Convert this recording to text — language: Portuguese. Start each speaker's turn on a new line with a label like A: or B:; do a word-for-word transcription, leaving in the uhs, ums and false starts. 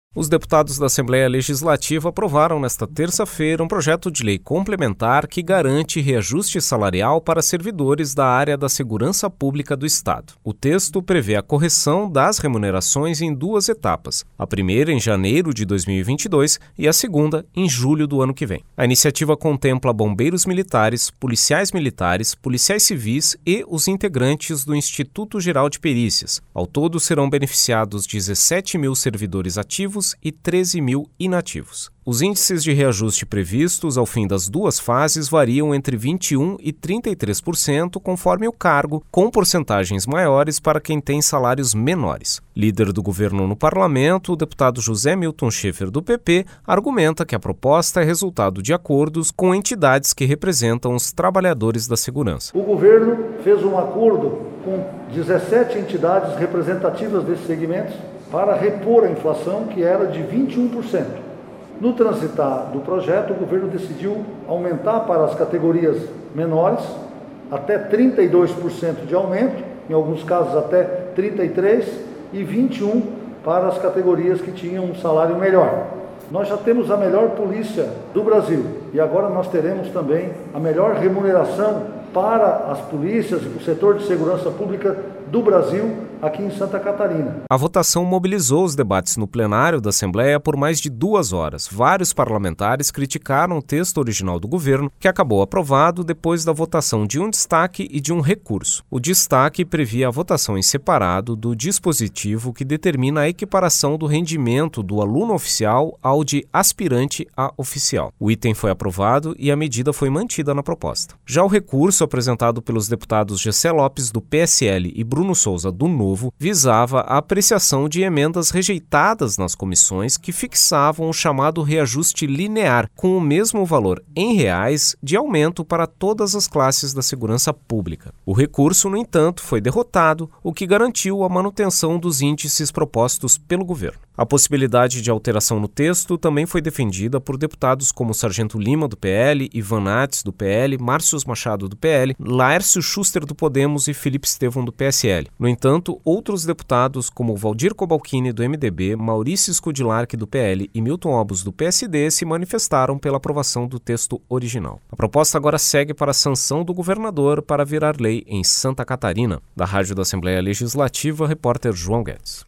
A: Os deputados da Assembleia Legislativa aprovaram nesta terça-feira um projeto de lei complementar que garante reajuste salarial para servidores da área da segurança pública do Estado. O texto prevê a correção das remunerações em duas etapas, a primeira em janeiro de dois mil e vinte e dois e a segunda em julho do ano que vem. A iniciativa contempla bombeiros militares, policiais militares, policiais civis e os integrantes do Instituto Geral de Perícias. Ao todo serão beneficiados dezessete mil servidores ativos e treze mil inativos. Os índices de reajuste previstos ao fim das duas fases variam entre vinte e um por cento e trinta e três por cento conforme o cargo, com porcentagens maiores para quem tem salários menores. Líder do governo no parlamento, o deputado José Milton Schaeffer, do P P, argumenta que a proposta é resultado de acordos com entidades que representam os trabalhadores da segurança.
B: O governo fez um acordo com dezessete entidades representativas desses segmentos para repor a inflação, que era de vinte e um por cento. No transitar do projeto, o governo decidiu aumentar para as categorias menores até trinta e dois por cento de aumento, em alguns casos até trinta e três por cento, e vinte e um por cento para as categorias que tinham um salário melhor. Nós já temos a melhor polícia do Brasil e agora nós teremos também a melhor remuneração para as polícias e o setor de segurança pública do Brasil aqui em Santa Catarina.
A: A votação mobilizou os debates no plenário da Assembleia por mais de duas horas. Vários parlamentares criticaram o texto original do governo, que acabou aprovado depois da votação de um destaque e de um recurso. O destaque previa a votação em separado do dispositivo que determina a equiparação do rendimento do aluno oficial ao de aspirante a oficial. O item foi aprovado e a medida foi mantida na proposta. Já o recurso apresentado pelos deputados Gessé Lopes, do P S L, e Bruno Souza, do Novo, visava a apreciação de emendas rejeitadas nas comissões que fixavam o chamado reajuste linear, com o mesmo valor em reais de aumento para todas as classes da segurança pública. O recurso, no entanto, foi derrotado, o que garantiu a manutenção dos índices propostos pelo governo. A possibilidade de alteração no texto também foi defendida por deputados como Sargento Lima, do P L, Ivan Nates, do P L, Márcio Machado, do P L, Laércio Schuster, do Podemos e Felipe Estevão, do P S L. No entanto, outros deputados como Valdir Cobalcini, do M D B, Maurício Scudlark, do P L e Milton Obos, do P S D, se manifestaram pela aprovação do texto original. A proposta agora segue para a sanção do governador para virar lei em Santa Catarina. Da Rádio da Assembleia Legislativa, repórter João Guedes.